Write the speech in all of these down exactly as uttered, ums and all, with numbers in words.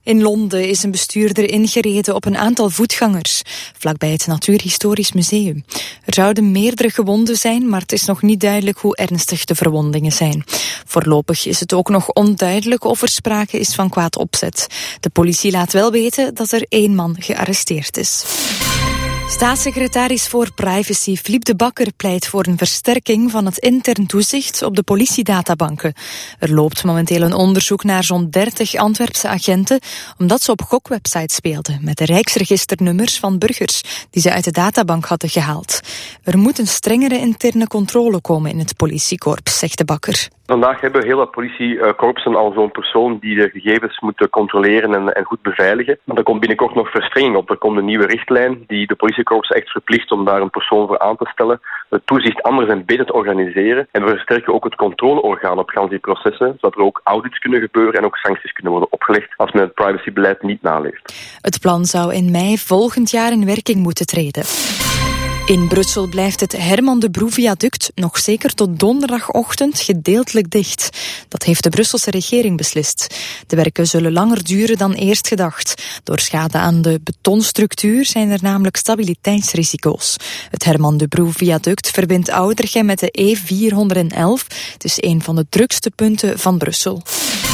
In Londen is een bestuurder ingereden op een aantal voetgangers, vlakbij het Natuurhistorisch Museum. Er zouden meerdere gewonden zijn, maar het is nog niet duidelijk hoe ernstig de verwondingen zijn. Voorlopig is het ook nog onduidelijk of er sprake is van kwaad opzet. De politie laat wel weten dat er één man gearresteerd is. Staatssecretaris voor Privacy Philippe De Bakker pleit voor een versterking van het intern toezicht op de politiedatabanken. Er loopt momenteel een onderzoek naar zo'n dertig Antwerpse agenten omdat ze op gokwebsites speelden met de rijksregisternummers van burgers die ze uit de databank hadden gehaald. Er moet een strengere interne controle komen in het politiekorps, zegt De Bakker. Vandaag hebben heel wat politiekorpsen al zo'n persoon die de gegevens moet controleren en, en goed beveiligen. Maar er komt binnenkort nog verstrenging op. Er komt een nieuwe richtlijn die de politiekorpsen echt verplicht om daar een persoon voor aan te stellen. Het toezicht anders en beter te organiseren. En we versterken ook het controleorgaan op gans die processen, zodat er ook audits kunnen gebeuren en ook sancties kunnen worden opgelegd als men het privacybeleid niet naleeft. Het plan zou in mei volgend jaar in werking moeten treden. In Brussel blijft het Herman de Broe-viaduct nog zeker tot donderdagochtend gedeeltelijk dicht. Dat heeft de Brusselse regering beslist. De werken zullen langer duren dan eerst gedacht. Door schade aan de betonstructuur zijn er namelijk stabiliteitsrisico's. Het Herman de Broe-viaduct verbindt Oudergem met de E vierhonderdelf. Het is een van de drukste punten van Brussel.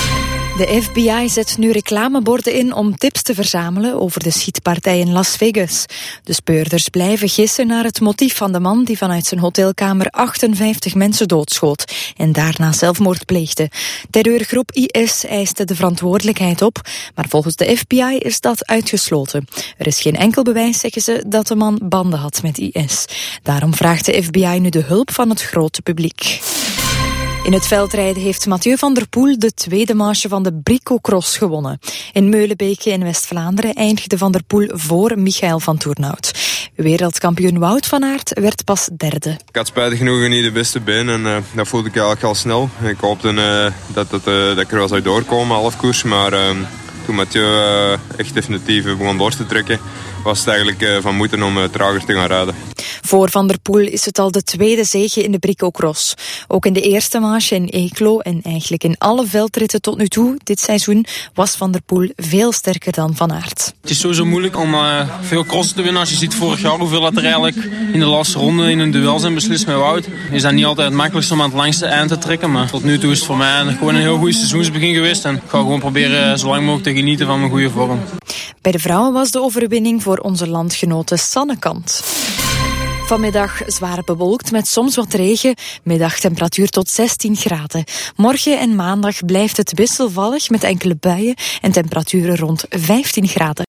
De F B I zet nu reclameborden in om tips te verzamelen over de schietpartij in Las Vegas. De speurders blijven gissen naar het motief van de man die vanuit zijn hotelkamer achtenvijftig mensen doodschoot en daarna zelfmoord pleegde. Terreurgroep I S eiste de verantwoordelijkheid op, maar volgens de F B I is dat uitgesloten. Er is geen enkel bewijs, zeggen ze, dat de man banden had met I S. Daarom vraagt de F B I nu de hulp van het grote publiek. In het veldrijden heeft Mathieu van der Poel de tweede manche van de Brico-cross gewonnen. In Meulenbeke in West-Vlaanderen eindigde Van der Poel voor Michael van Toornout. Wereldkampioen Wout van Aert werd pas derde. Ik had spijtig genoeg niet de beste been en uh, dat voelde ik eigenlijk al snel. Ik hoopte uh, dat, dat, uh, dat ik er wel zou doorkomen, half koers, maar uh, toen Mathieu uh, echt definitief begon door te trekken, was het eigenlijk uh, van moeten om uh, trager te gaan rijden. Voor Van der Poel is het al de tweede zege in de Brico-cross. Ook in de eerste manche in Eeklo en eigenlijk in alle veldritten tot nu toe dit seizoen was Van der Poel veel sterker dan Van Aert. Het is sowieso moeilijk om uh, veel crossen te winnen. Als je ziet vorig jaar hoeveel dat er eigenlijk in de laatste ronde in een duel zijn beslist met Wout. Is dat niet altijd het makkelijkste om aan het langste eind te trekken. Maar tot nu toe is het voor mij gewoon een heel goed seizoensbegin geweest. En ik ga gewoon proberen zo lang mogelijk te genieten van mijn goede vorm. Bij de vrouwen was de overwinning voor onze landgenote Sanne Kant. Vanmiddag zwaar bewolkt met soms wat regen. Middagtemperatuur tot zestien graden. Morgen en maandag blijft het wisselvallig met enkele buien en temperaturen rond vijftien graden.